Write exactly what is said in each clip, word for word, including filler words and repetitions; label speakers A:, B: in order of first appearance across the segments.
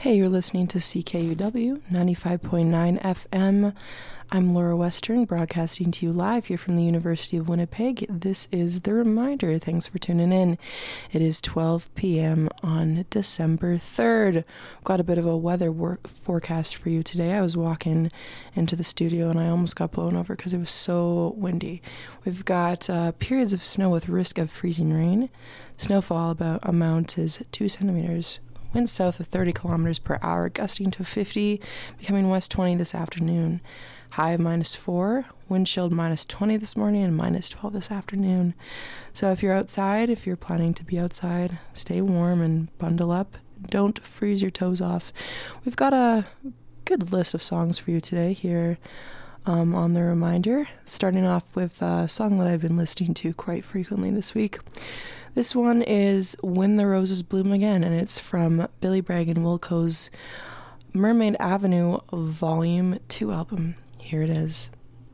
A: Hey, you're listening to C K U W ninety-five point nine F M. I'm Laura Western, broadcasting to you live here from the University of Winnipeg. This is The Reminder. Thanks for tuning in. It is twelve p.m. on December third. Got a bit of a weather work forecast for you today. I was walking into the studio and I almost got blown over because it was so windy. We've got uh, periods of snow with risk of freezing rain. Snowfall about amount is two centimeters. Winds south of thirty kilometers per hour, gusting to fifty, becoming west twenty this afternoon. High of minus four, wind chilled minus twenty this morning and minus twelve this afternoon. So if you're outside, if you're planning to be outside, stay warm and bundle up. Don't freeze your toes off. We've got a good list of songs for you today here um, on The Reminder, starting off with a song that I've been listening to quite frequently this week. This one is When the Roses Bloom Again, and it's from Billy Bragg and Wilco's Mermaid Avenue Volume two album. Here it is.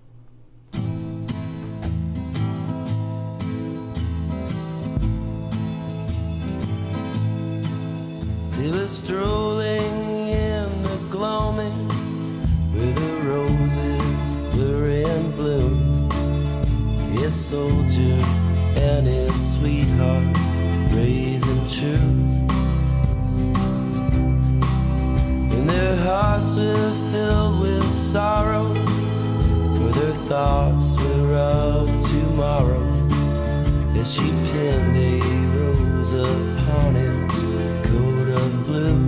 B: They were strolling in the gloaming where the roses were in bloom. His soldier and his sweetheart, brave and true. And their hearts were filled with sorrow, for their thoughts were of tomorrow. As she pinned a rose upon his coat of blue.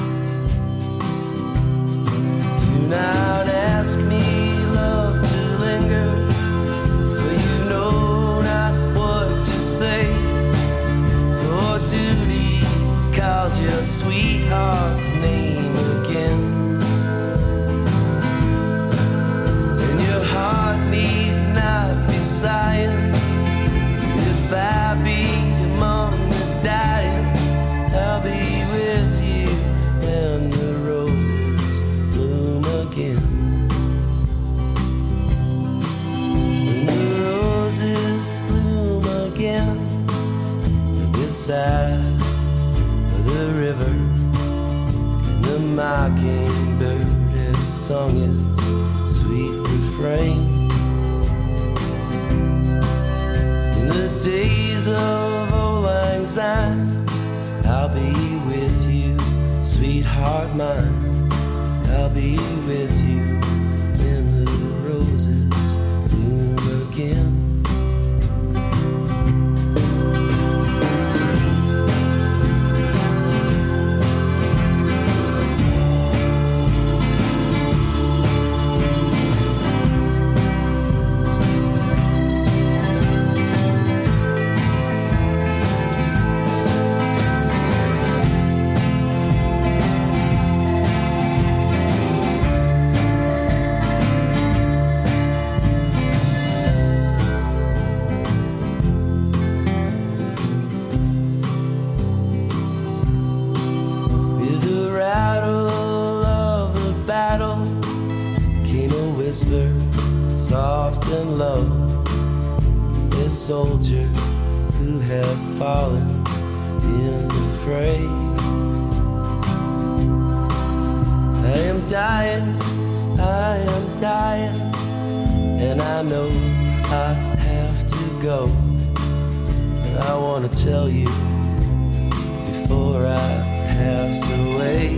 B: Do not ask me, love, to linger, for you know not what to say. For duty calls your sweetheart's name again. And your heart need not be sighing. If I be among the dying, I'll be with you when the roses bloom again. When the roses bloom again beside the river, and the mockingbird has sung its sweet refrain. In the days of old lang syne, I'll be with you, sweetheart mine. I'll be with you when the roses bloom again. Soft and low, a soldier who had fallen in the fray. I am dying, I am dying, and I know I have to go. And I want to tell you before I pass away.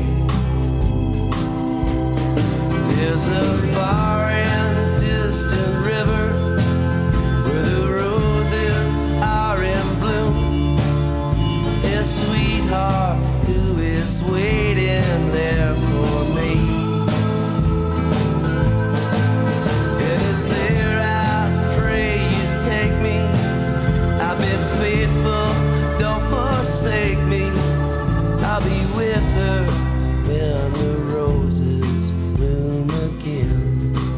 B: There's a far and distant river where the roses are in bloom. A sweetheart who is waiting there for me. And it's there I pray you take me. I've been faithful, don't forsake me. I'll be with her when the roses bloom again.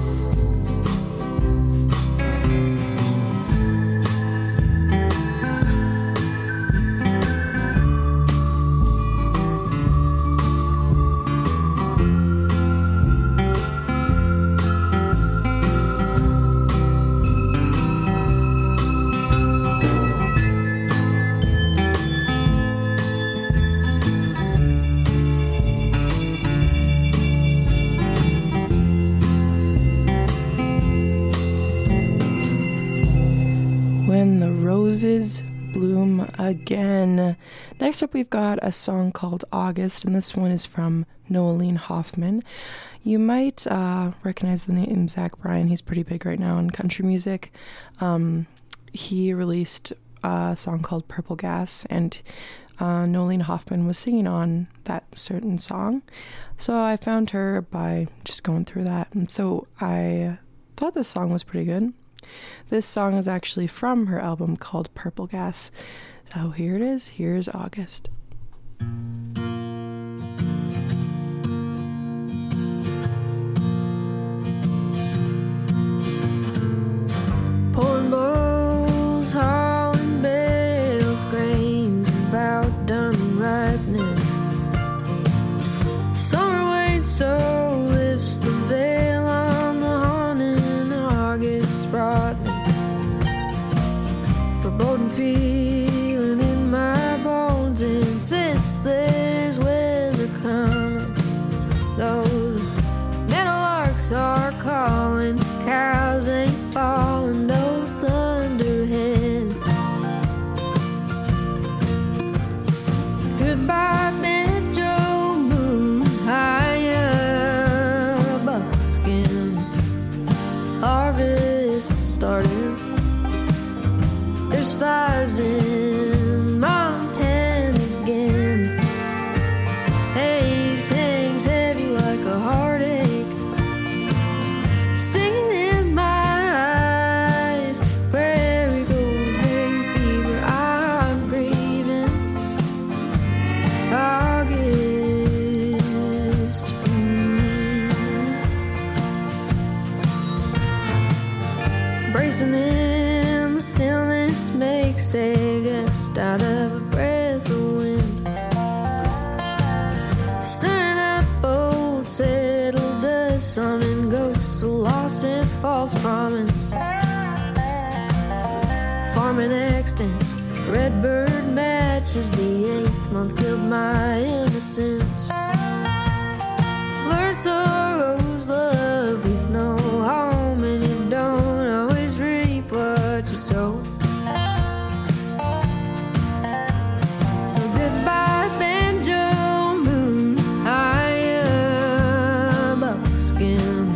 A: Roses Bloom Again. Next up, we've got a song called August, and this one is from Noeline Hoffman. You might uh, recognize the name Zach Bryan. He's pretty big right now in country music. Um, he released a song called Purple Gas, and uh, Noeline Hoffman was singing on that certain song. So I found her by just going through that, and so I thought this song was pretty good. This song is actually from her album called Purple Gas. So here it is. Here's August.
C: Pouring bowls, hauling bales, grains about done ripening. Summer waits, so lifts the veil on the haunting August brought me. Foreboding feeling in my bones insists there's weather coming. Those meadowlarks are calling, cows ain't falling, no thunderhead. Goodbye, banjo moon, higher buckskin. Harvest started. There's fires in Montana again. Haze hangs heavy like a heartache, stinging in my eyes. Prairie gold, hay fever, I'm grieving. August. Mm. Bracing in the stillness makes a gust out of a breath of wind. Stirring up old settled dust, summoning ghosts of lost and false promise. Farming extents, redbird matches. The eighth month killed my innocence. Lured sorrows, love with no home, and you don't always reap what you sow. So goodbye, banjo moon, higher buckskin.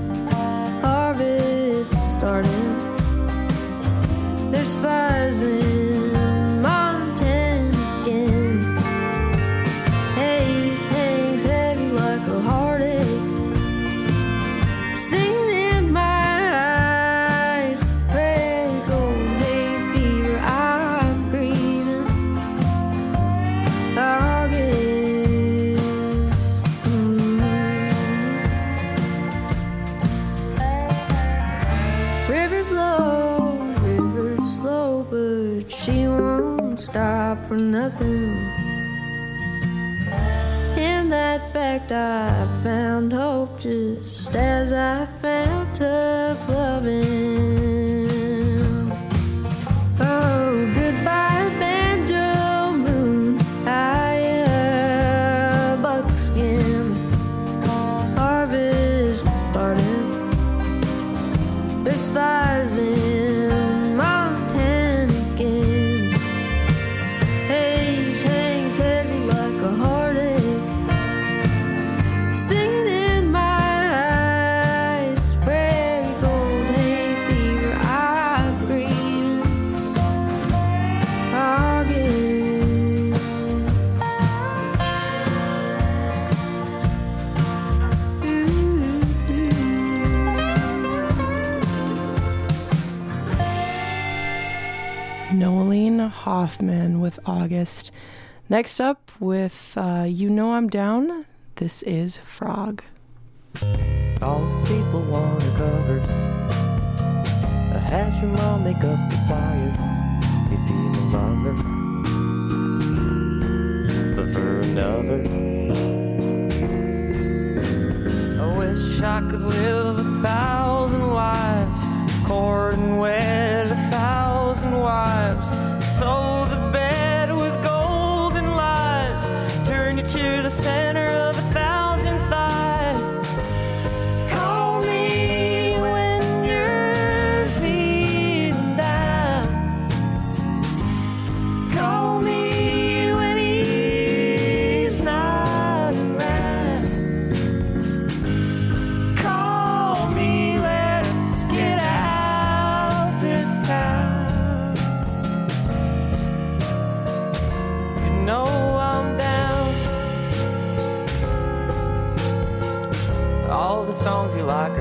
C: Harvest started. There's fires in Montana again. Haze hangs heavy like a heartache, stinging in my eyes. Prairie gold, hay fever, I'm grieving. August. Mm. River's low, river's slow, but she won't stop for nothing. In that fact, I found hope just as I found tough loving. Oh, goodbye, banjo moon, higher buckskin. Harvest started. There's fires in Montana again. Haze hangs heavy like a heartache, stinging in my eyes. Prairie gold, hay fever, I'm grieving. August.
A: Noeline Hoffman with August. Next up with uh, You Know I'm Down, this is Frog.
D: All these people want a cover. A hat your mom make up the fire. If you no longer, but for another. I wish I could live a thousand lives, court and wed a thousand wives, sow the bed with golden lies, turn you to the center of a thousand thighs. Call me when you're feeling down.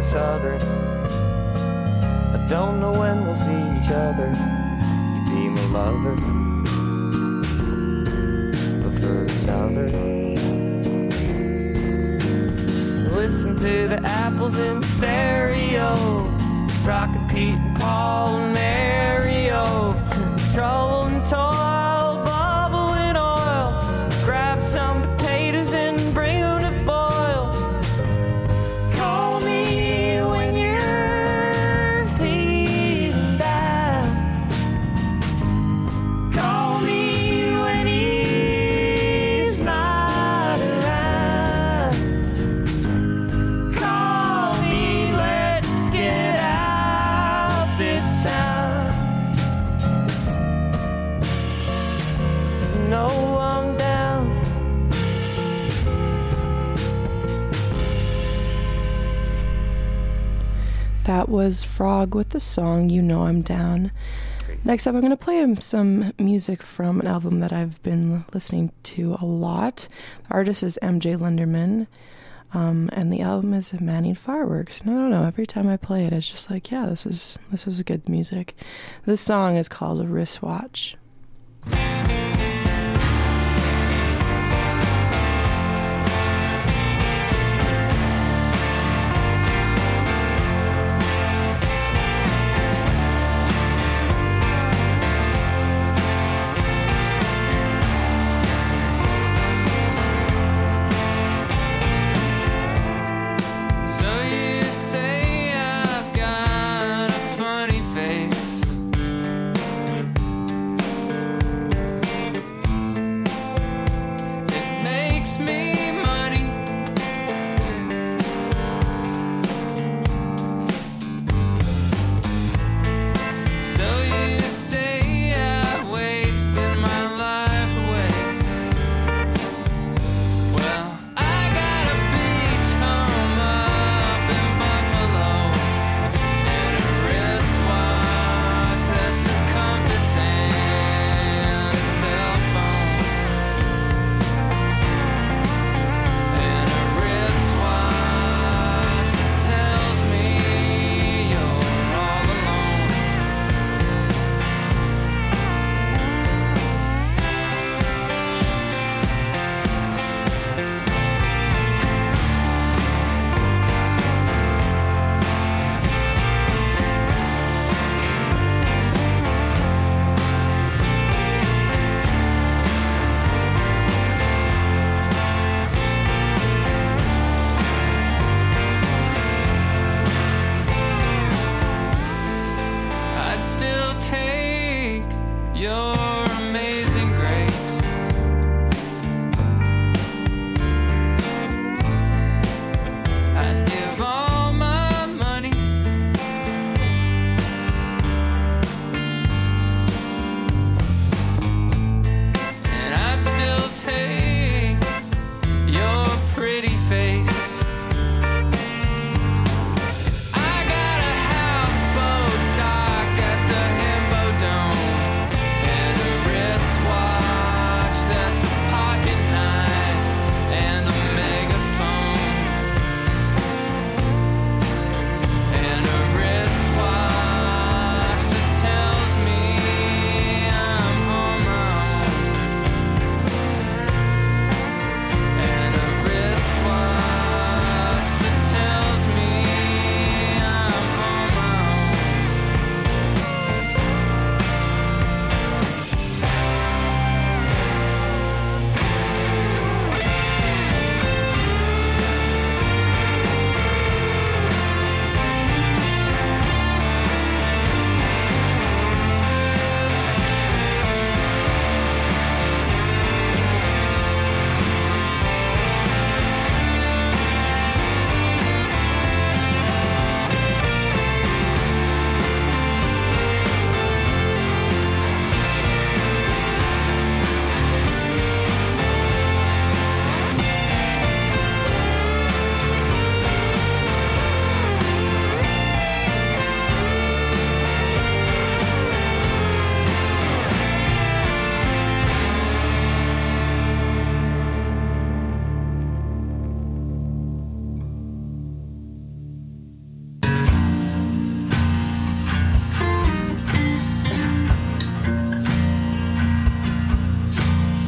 D: or southern. I don't know when we'll see each other. You be my lover, but for another. Listen to the apples in stereo, rockin' Pete and Paul and Mario. Trouble and toil, bubble and oil. Grab some potatoes and bring them to boil. Call me when you're feeling down. Call me when he's not around. Call me, let's get out this town. No, I'm down.
A: That was Frog with the song You Know I'm Down. Next up, I'm going to play some music from an album that I've been listening to a lot. The artist is M J Lenderman, um, and the album is Manning Fireworks. And I don't know, every time I play it, it's just like, yeah, this is this is good music. This song is called A Wristwatch.
E: So you say I've got a funny face.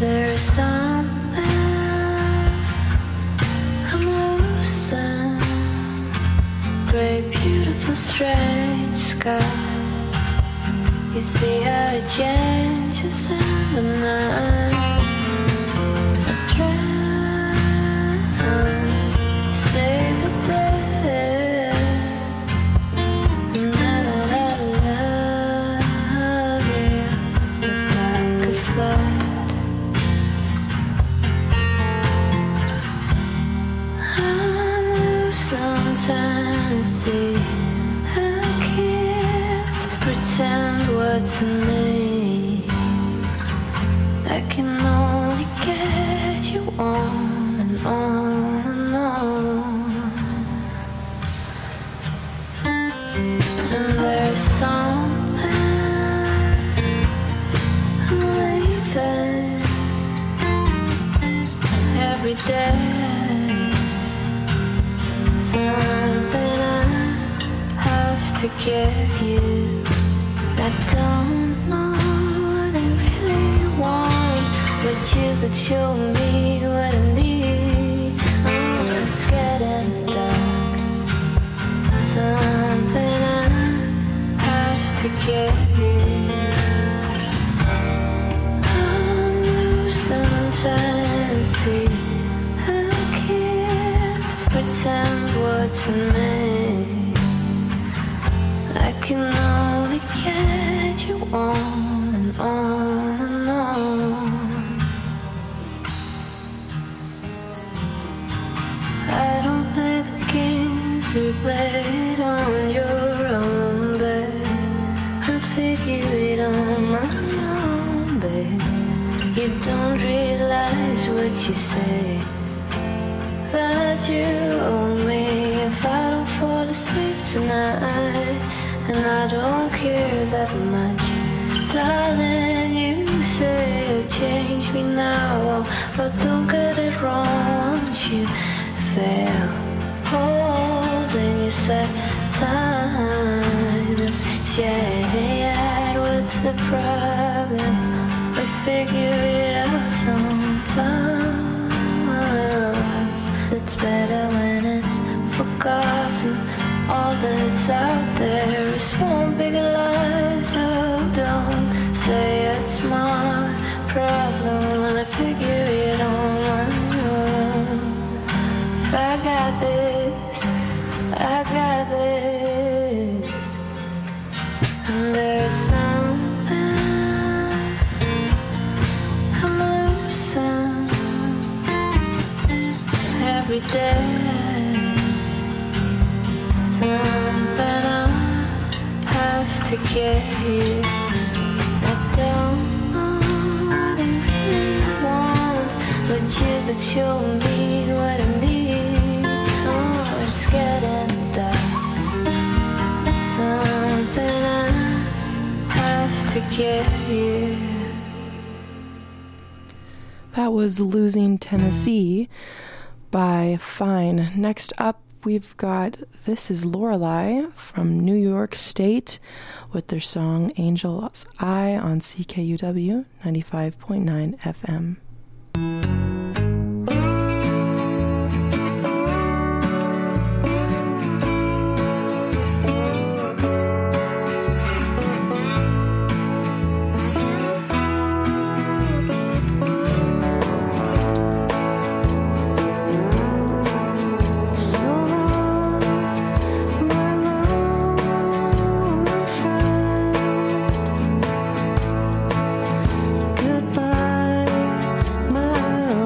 C: There's something I'm losing. Great, beautiful, strange sky. You see how it changes in the night. I try stay the day. And now that I love you, like a slide. I'm losing Tennessee. I can't pretend what's in me. I can only get you on and on and on. And there's something I'm leaving every day. Something I have to get you. I don't know what I really want, but you could show me what I need. Oh, it's getting dark. Something I have to get you. I'm losing Tennessee. I can't pretend what's in me. I can only get you on and on and on. I don't play the games you played on your own, babe. I figure it on my own, babe. You don't realize what you say, that you owe me if I don't fall asleep tonight. And I don't care that much, darling. You say you'll change me now, but don't get it wrong. Once you fail, holding you said time is shade. What's the problem? We figure it out sometimes. It's better when it's forgotten. All that's out there is one big lie. So don't say it's my problem when I figure it on my own. If I got this, I got this. And there's something I'm losing every day. Something I have to get you. I don't know what I really want, but you could show me what I need. Oh, it's getting dark. Something I have to get you.
A: That was Losing Tennessee by Fine. Next up, we've got This Is Lorelei from New York State with their song Angel's Eye on C K U W ninety-five point nine F M.
C: Goodbye, my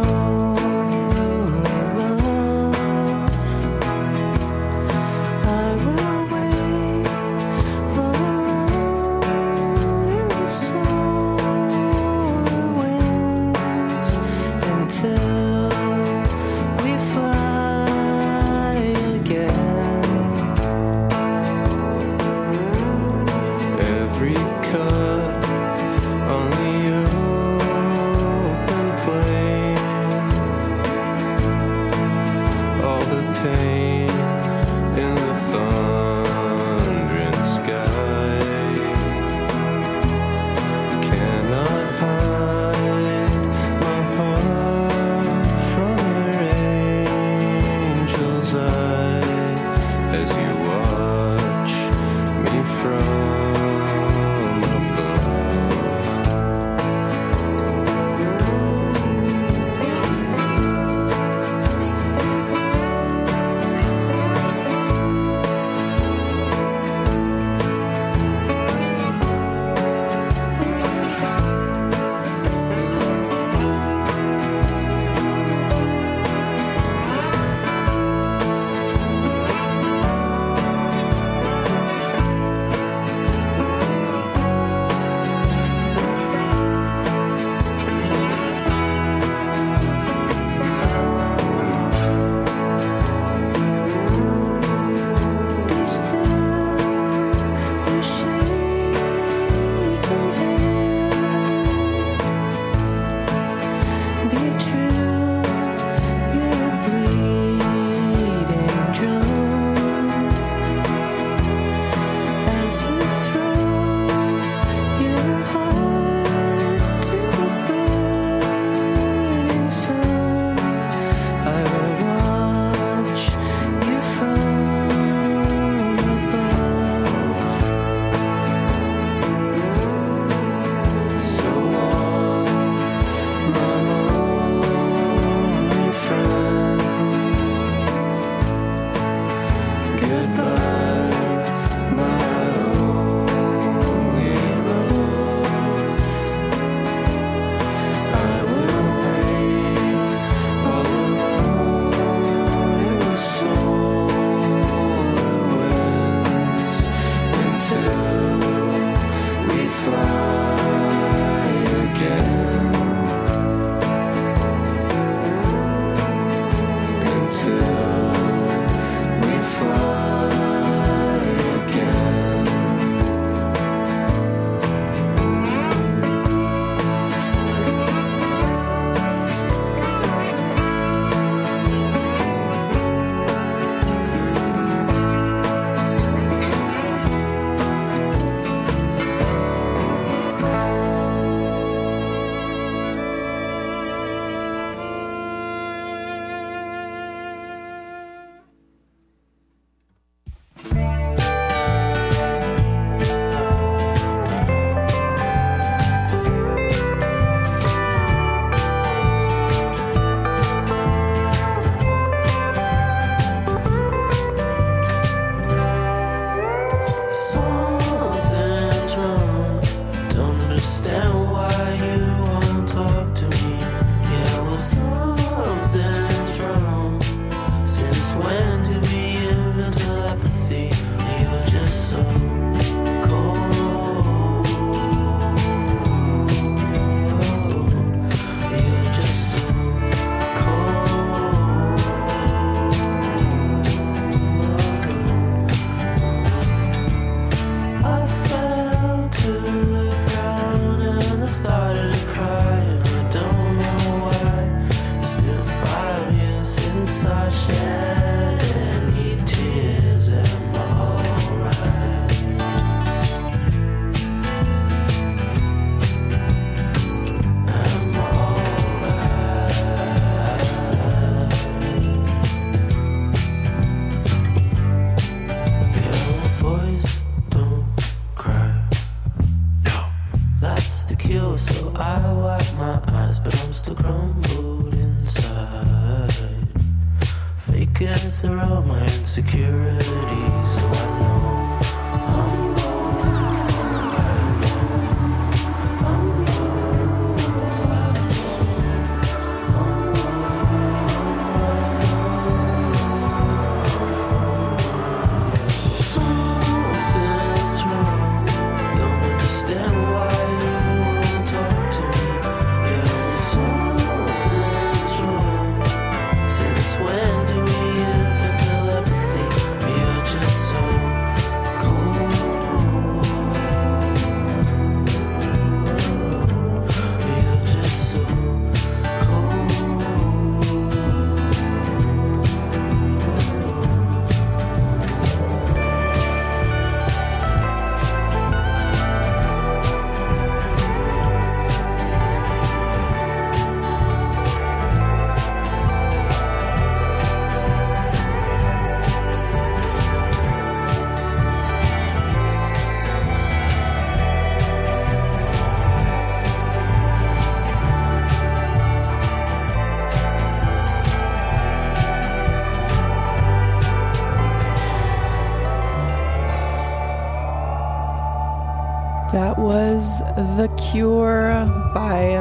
A: That was The Cure by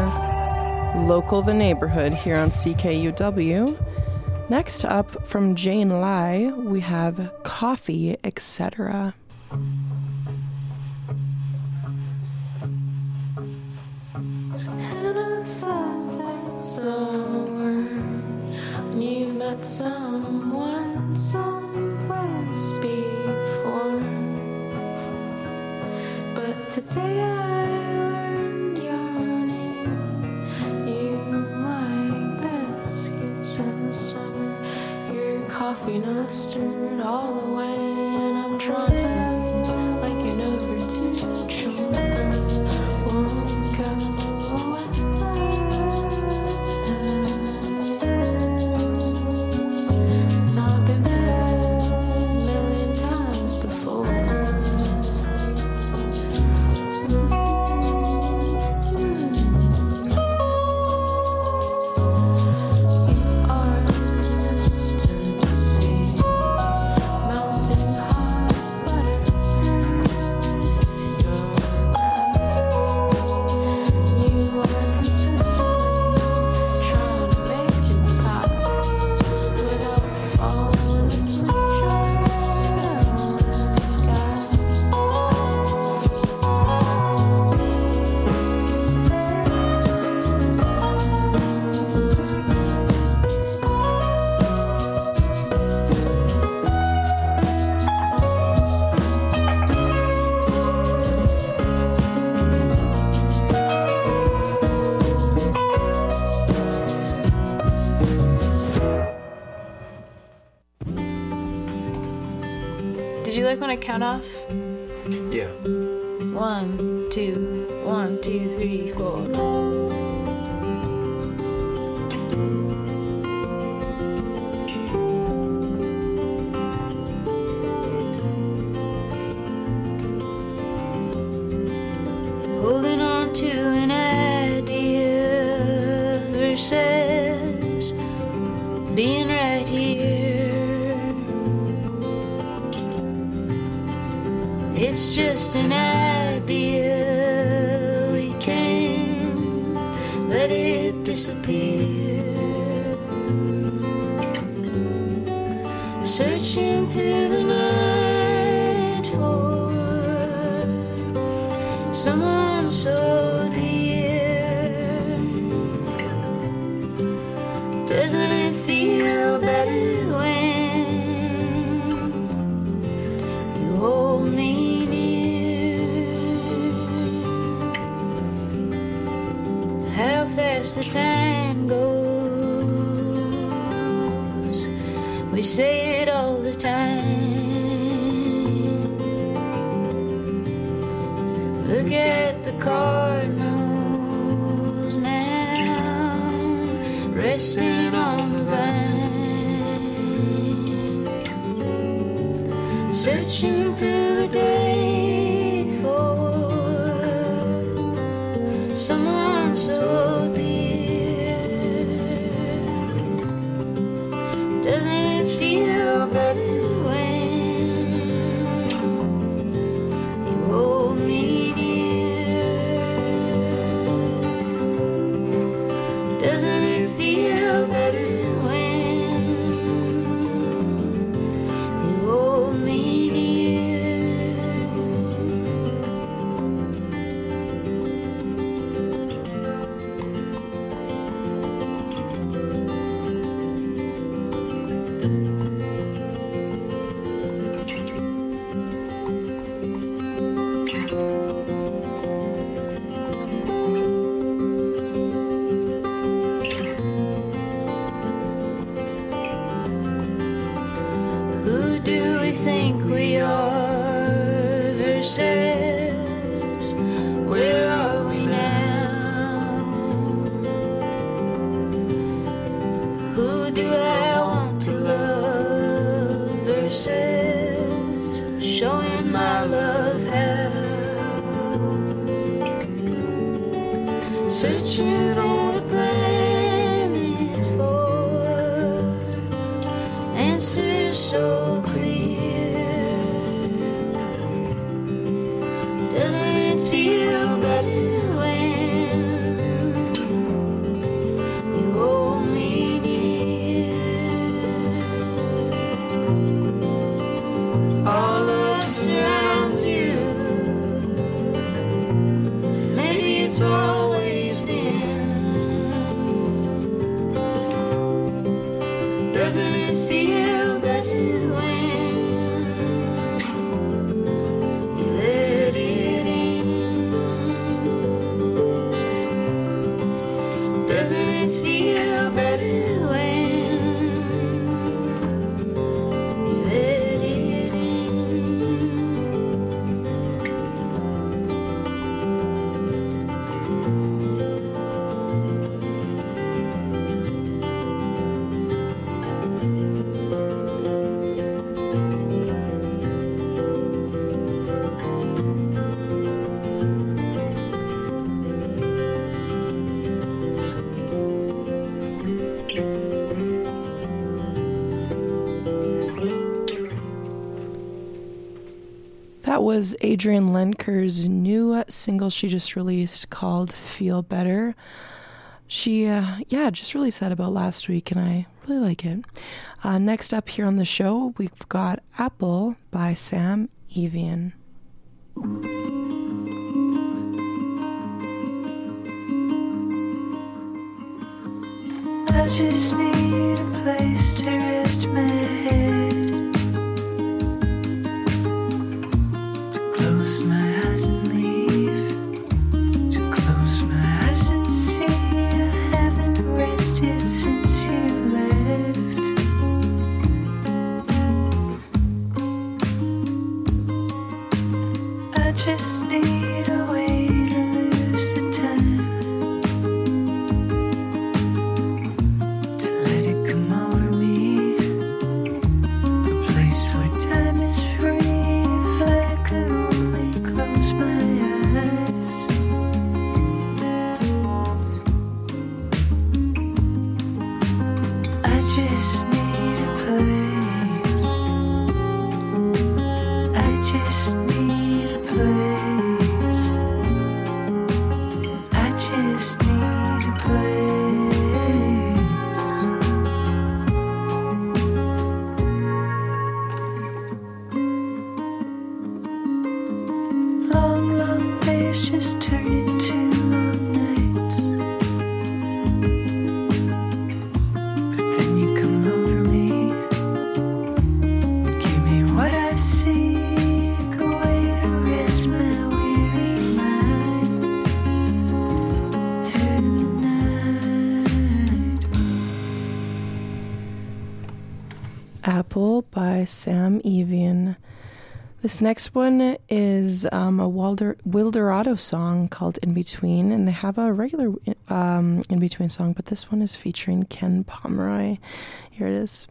A: Local the Neighborhood here on C K U W. Next up from Jane Lai, we have Coffee, et cetera.
C: Someone someplace before, but today I learned your name. You like coffee not stirred all the way, and I'm trying to, like you never did, sure won't go away. And I've been through a million times before.
F: When I count off?
B: Yeah.
F: One, two, one, two, three, four. Holding on to an idea versus being right here. It's just an idea, we can't let it disappear. Searching through the night for someone so dear. Doesn't it feel better when you hold me? The time goes, we say it all the time. Look at the cardinals now, resting on the vine, searching through the day for someone so dear. Doesn't it feel better when you hold me near? Doesn't it feel better when you hold me think we are versus where are we now? Who do I want to love versus showing my love how? Searching through the planet for answers so clear. Doesn't it feel better when you hold me near? All love surrounds you. Maybe it's always been. Doesn't it feel better when you let it in? Doesn't it feel better when
A: was Adrienne Lenker's new single she just released called Feel Better. She, uh, yeah, just released that about last week, and I really like it. Uh, next up here on the show, we've got Apple by Sam Evian.
C: I just need a place to rest my head, to close my eyes and leave, to close my eyes and see I haven't rested since you left. I just need a way to lose the time, to let it come over me, a place where time is free. If I could only close my eyes, I just need a place, I just need a place, I just need a place. Long, long days just turn into long nights, but then you come over me, give me what I seek, a way to rest my weary mind through the night.
A: Apple by Sam Evian. This next one is um, a Wilder, Wilderado song called In Between, and they have a regular um, In Between song, but this one is featuring Ken Pomeroy. Here it is.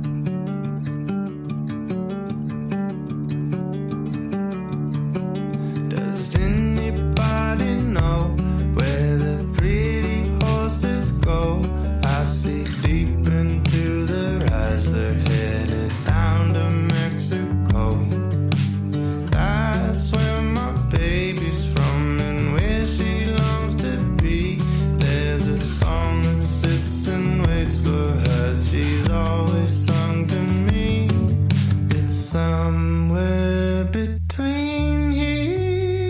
B: Does anybody know where the pretty horses go? I see deep into their eyes, they're headed down to Mexico. That's where my baby's from and where she longs to be. There's a song that sits and waits for her, she's always sung to me. It's somewhere between here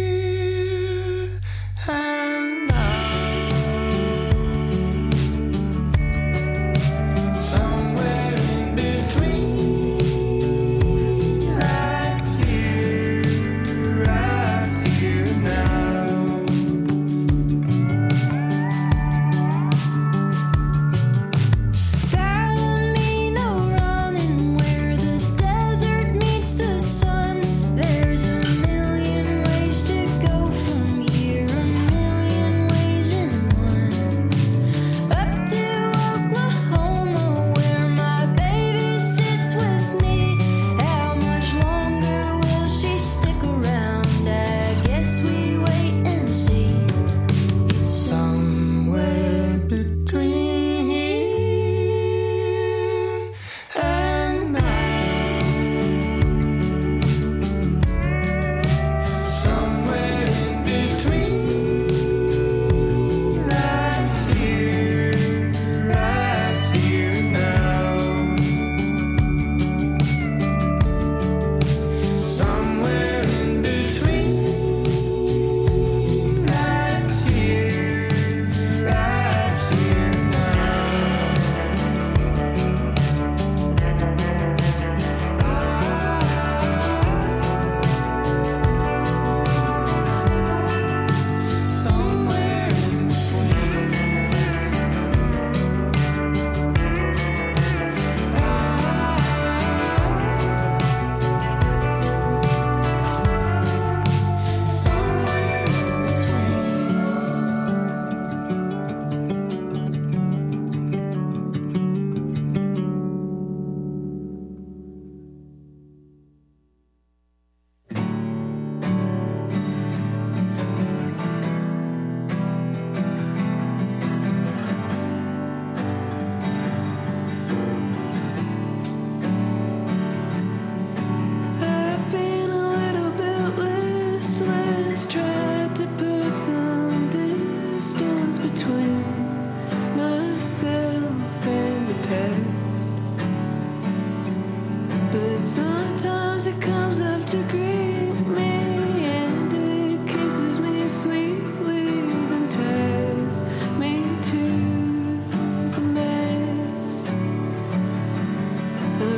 B: and now, somewhere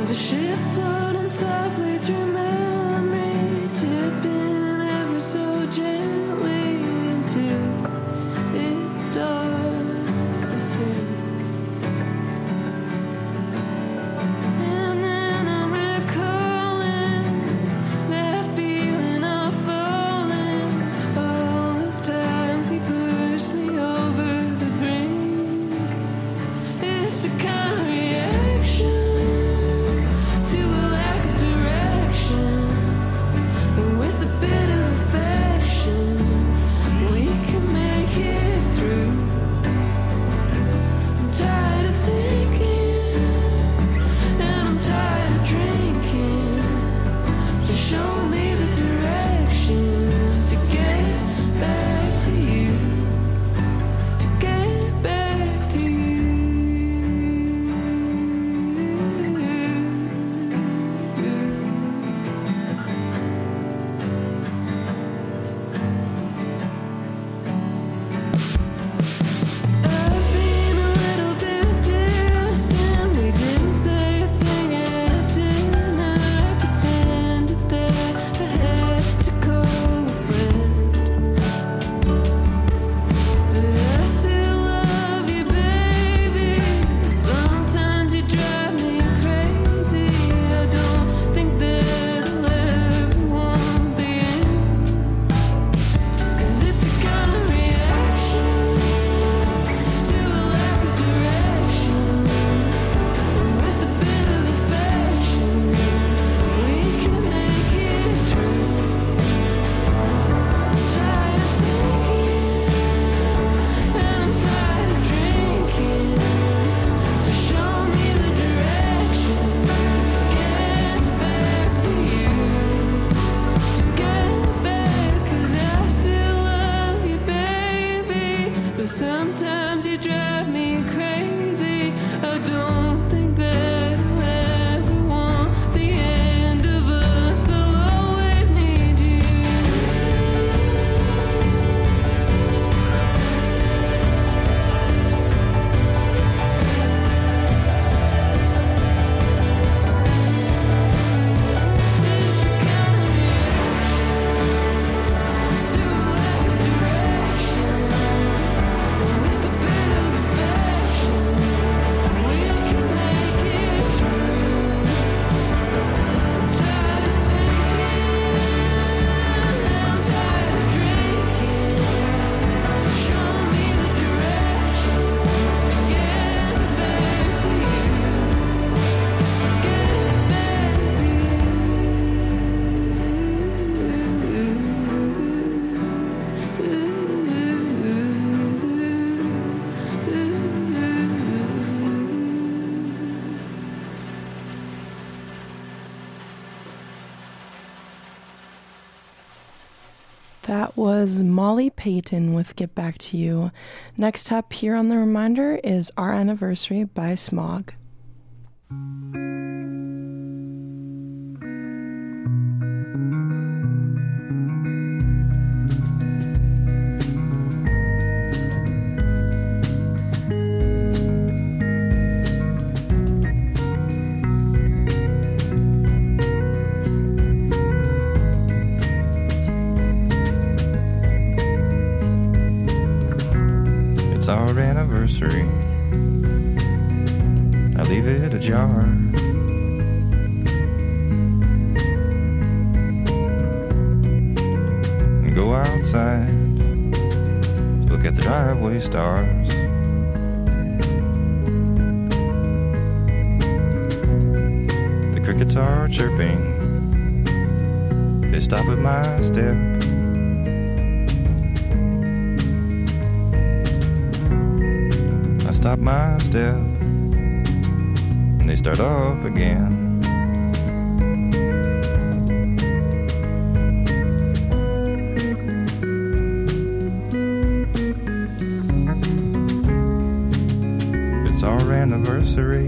A: That was Molly Payton with Get Back to You. Next up here on The Reminder is Our Anniversary by Smog.
G: Our anniversary, I leave it ajar. And go outside to look at the driveway stars. The crickets are chirping, they stop at my step. Stop my step, and they start off again. It's our anniversary,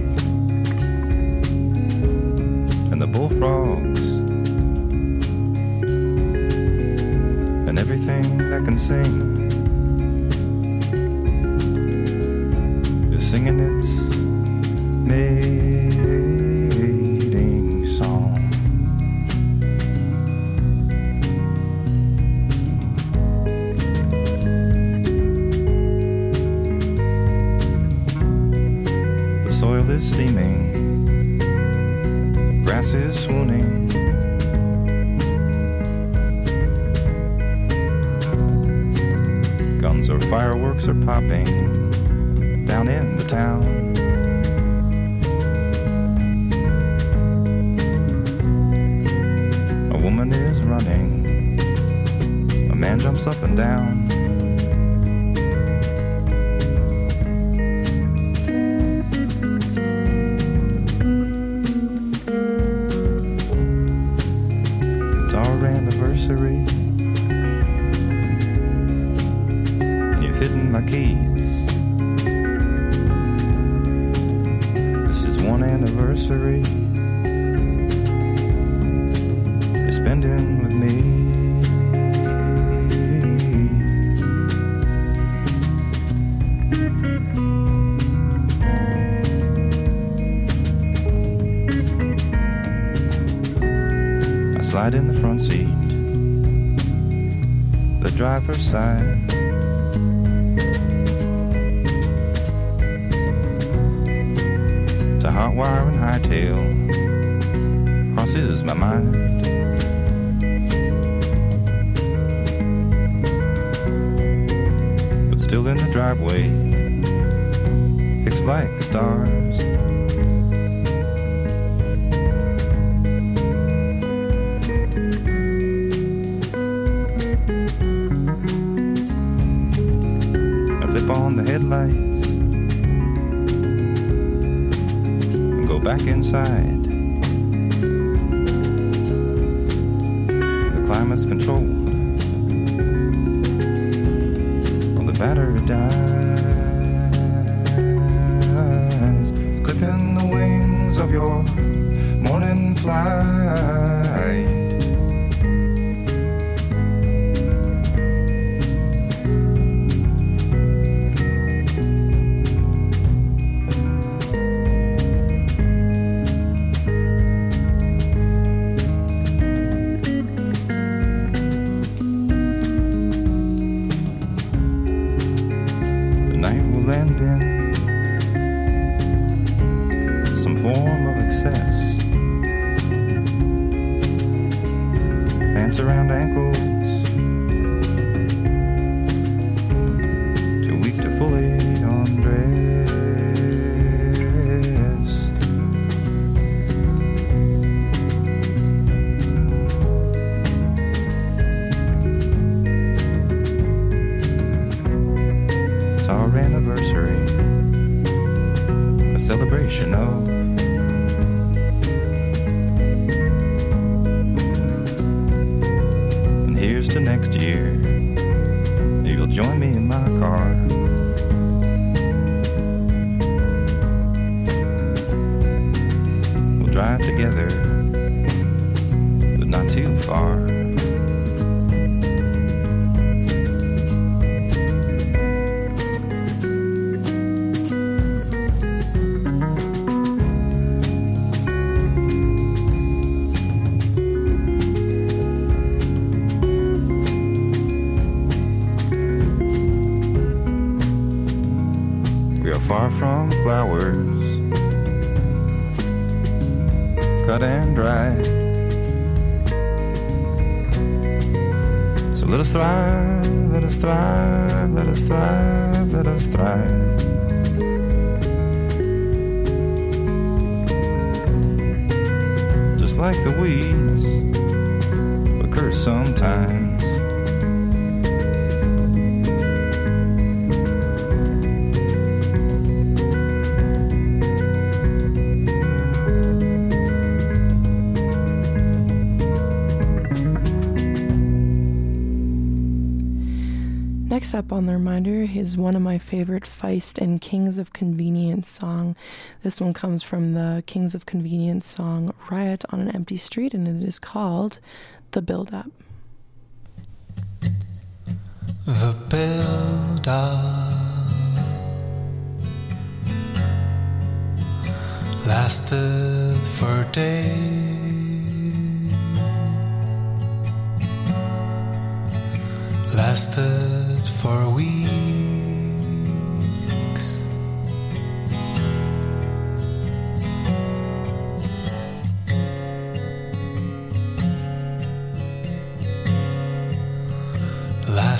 G: and the bullfrogs, and everything that can sing singing its maiden soil is steaming, grass is swooning. Guns or fireworks are popping down in the town. A woman is running, a man jumps up and down. It's our anniversary, and you've hidden my keys. This is one anniversary you're spending with me. Slide in the front seat, the driver's side. To hot wire and hightail crosses my mind. But still in the driveway, fixed like the stars. On the headlights and go back inside. The climate's controlled, while the battery dies, clipping the wings of your morning flight. Some form of excess, pants around ankles, too weak to fully undress. It's our anniversary, a celebration of and here's to next year. You'll join me in my car. We'll drive together, but not too far. Far from flowers, cut and dried. So let us thrive, let us thrive, let us thrive, let us thrive. Just like the weeds, occur sometimes.
A: Next up on the reminder is one of my favorite Feist and Kings of Convenience song. This one comes from the Kings of Convenience song Riot on an Empty Street, and it is called The Build Up.
H: The build up lasted for days. Lasted for weeks.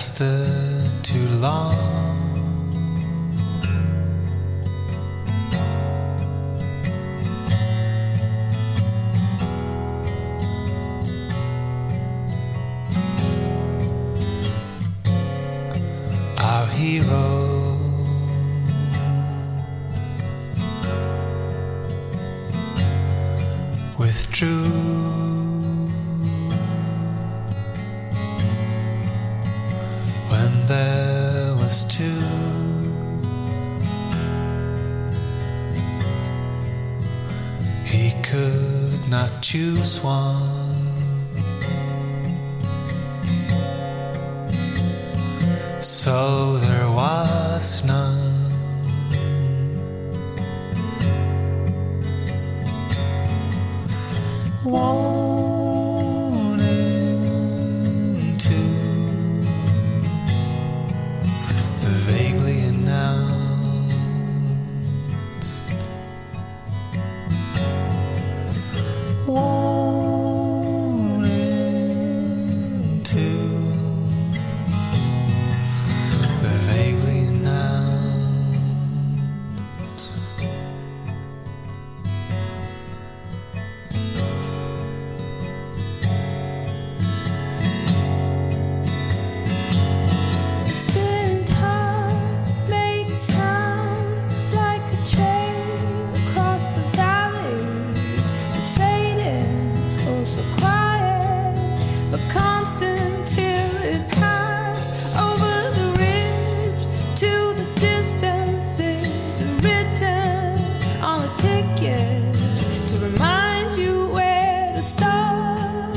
H: lasted too long. Our hero withdrew. When there was two, he could not choose one. So there was none. One and two, the vaguely announced. One and two, the vaguely announced.
C: The spinning top made a sound like a train across the valley. It faded, oh so quiet, but constant till it passed over the ridge to the distances written on a ticket to remind you where to start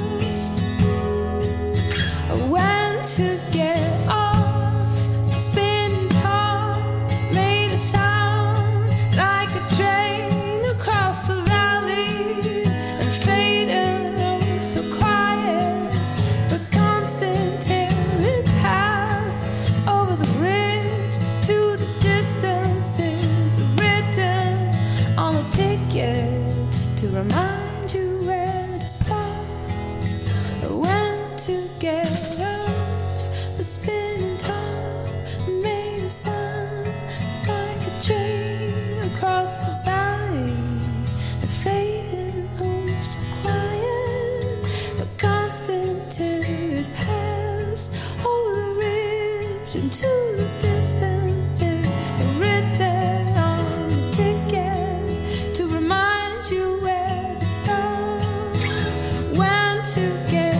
C: or when to get off. The spinning top made a sound like a train across the valley and faded, oh so quiet, but constant till it passed over the bridge to the distances written on a ticket to remind you where to start or when to get off. The spinning top made a sound like a train across the valley and faded, oh so quiet, but constant till it passed over the ridge into the distances written on the ticket to remind you where to start, when to get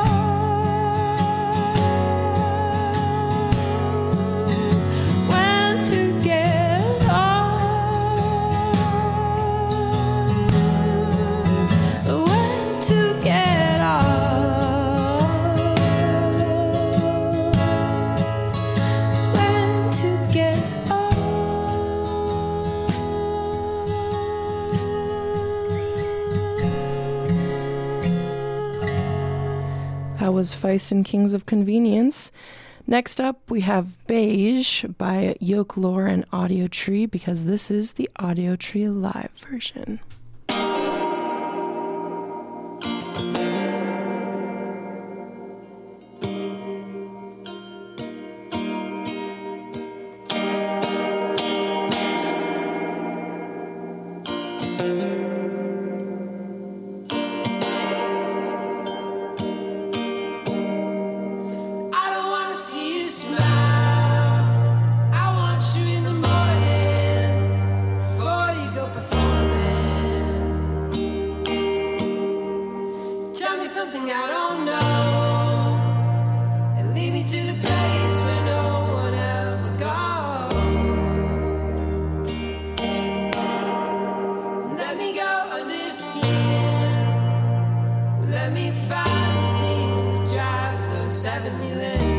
C: off, when to get off, when to get off, when to get
A: That was Feist and Kings of Convenience. Next up, we have Beige by Yokelore and Audio Tree, because this is the Audio Tree live version.
B: I don't wanna see you smile. I want you in the morning before you go performing. Tell me something I don't know and lead me to the place where no one ever goes. Let me go under your skin. Let me find the demon that drives those heavenly limbs.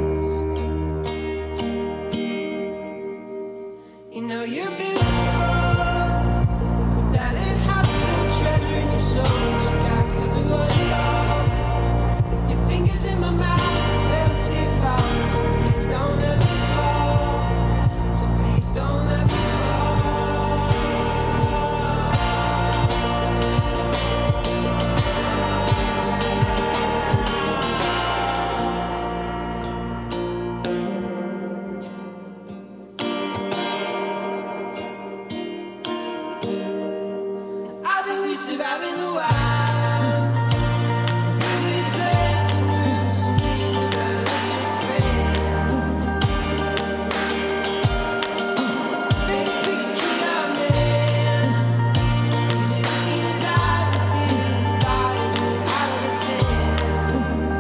B: You know you're beautiful, but that ain't half the good treasure in your soul that you got, 'cause I want it all. With your fingers in my mouth, you fell asleep fast. So please don't let me fall. So please don't let me fall. surviving the wild. Really blessed, so dream about it as your friend. Baby, could you keep our man? Could you look in his eyes and feel the fire burn out of his hand?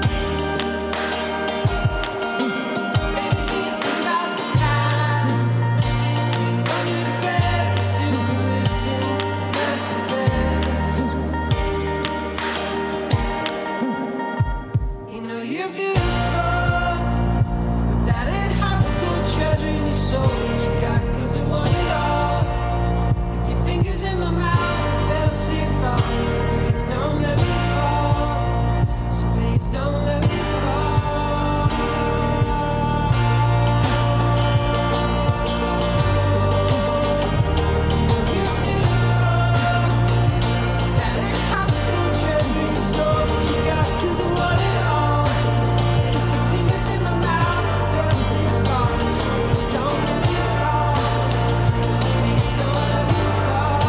B: Baby, do you think about the past? Do you wonder if ever still living is just the best? You know you're beautiful, but that ain't half the gold treasure in your soul that you got, 'cause I want it all. If your fingers in my mouth, if I'll see it fall, so please don't let me fall. So please don't let me fall. You're beautiful, that ain't half the gold treasure in your soul that you got, 'cause I want it all. If your fingers in my mouth, if I'll see it fall, so please don't let me fall. So please don't let me fall.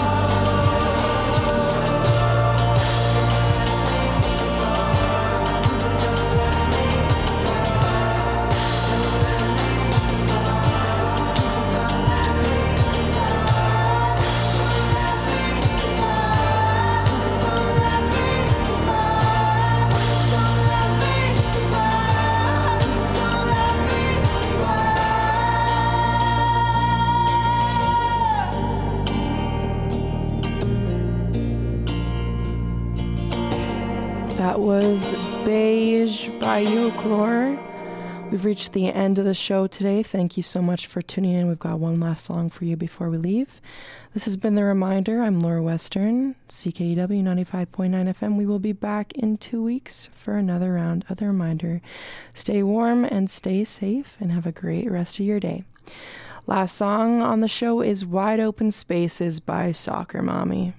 A: That was Beige by Euclore. We've reached the end of the show today. Thank you so much for tuning in. We've got one last song for you before we leave. This has been The Reminder. I'm Laura Western, C K E W ninety-five point nine F M. We will be back in two weeks for another round of The Reminder. Stay warm and stay safe and have a great rest of your day. Last song on the show is Wide Open Spaces by Soccer Mommy.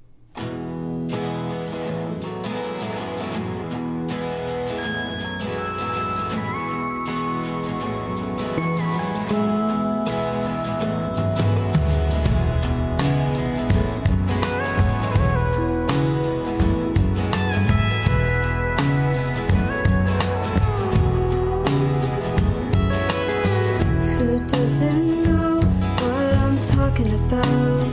C: Who doesn't know what I'm talking about?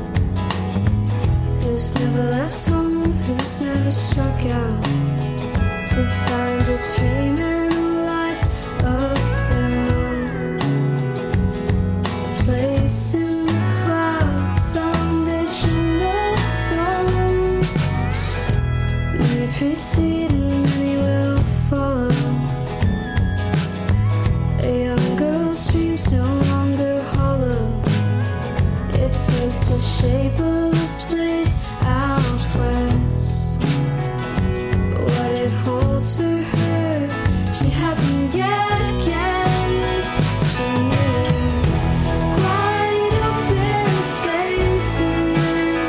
C: Who's never left home? Who's never struck out to find a dream and a life of their own? Place in the clouds, foundation of stone. Many precede and many will follow. A young girl's dreams no longer hollow. It takes the shape of a place out west. But what it holds for her, she hasn't yet guessed. She needs wide open spaces,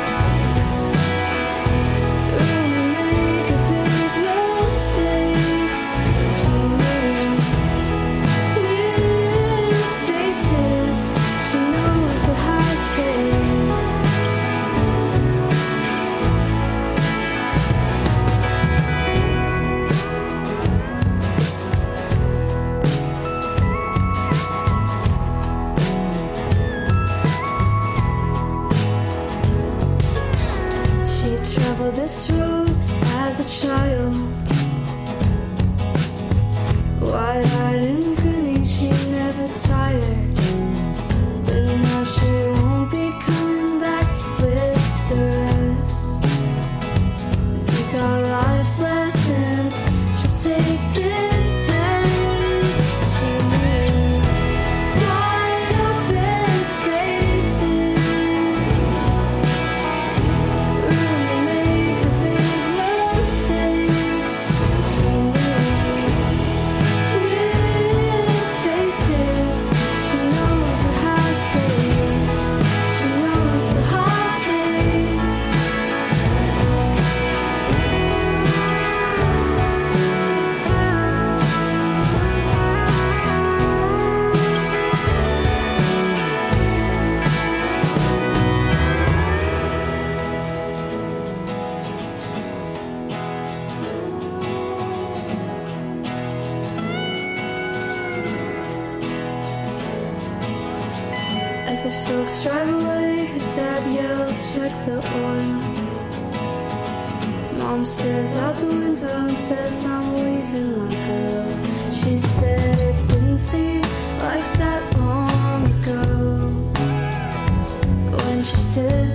C: room to make a big mistakes. She needs new faces. She knows the high stakes. She traveled this road as a child, wide-eyed and grinning, she never tired. But now she won't be coming back with the rest. These are life's lessons. She'll take this test. She needs wide open spaces, room to make a big mistakes. She needs new faces. She As the folks drive away, her dad yells, strike the oil. Mom stares out the window and says, I'm leaving my girl. She said it didn't seem like that long ago, when she stood